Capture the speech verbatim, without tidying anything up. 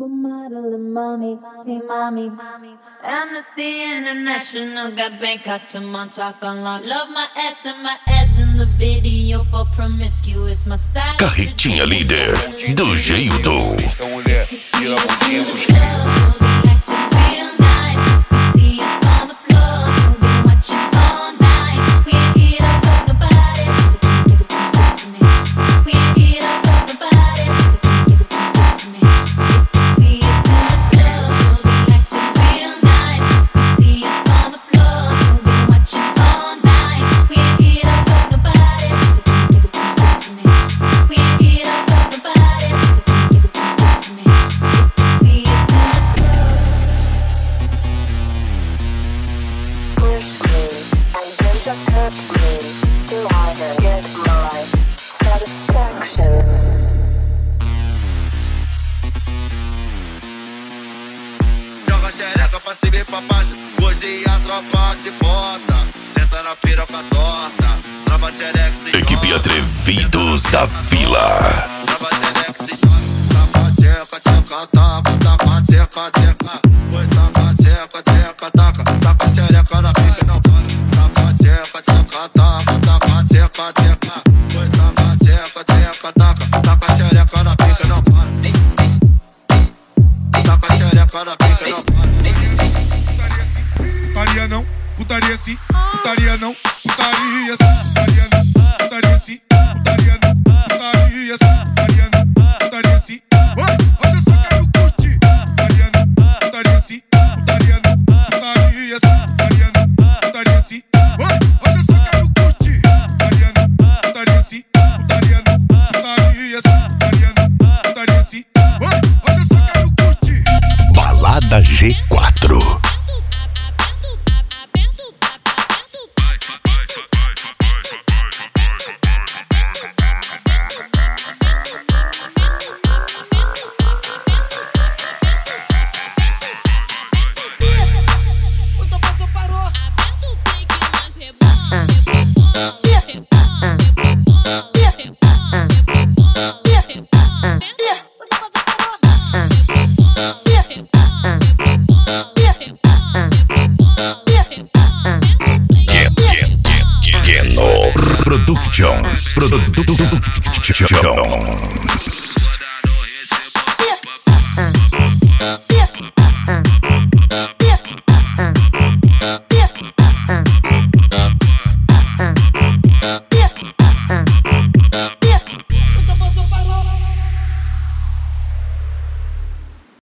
Supermodel and mommy, see mommy. Amnesty International got Bangkok to Montauk on lock. Love my ass and my abs in the video for promiscuous. My style. Carretinha líder do Geildo. Joga xereca pra cima e pra baixo, hoje a tropa de bota. Senta na piroca torta, trava xereca se Equipe Atrevidos da Vila. Trava xereca se joga, tcheca, tcheca, taca, taca, tcheca, tcheca. Oi, taca, tcheca, tcheca, taca, taca xereca na pica não para. Taca, tcheca, tcheca, taca, taca, tcheca, tcheca. Oi, taca, tcheca, tcheca, taca, taca xereca na pica não para. Taca xereca na pica não para. Putaria não, putaria sim, putaria não, putaria sim, putaria não, putaria sim, putaria não, putaria sim, putaria não, putaria sim. Hoje eu só quero curtir. Putaria não, putaria sim, putaria não, putaria sim, putaria não, putaria sim. Hoje eu só quero curtir. Putaria não, putaria sim, putaria não, putaria sim, putaria não, putaria sim. Hoje eu só quero curtir. Balada G quatro. Productions. Productions.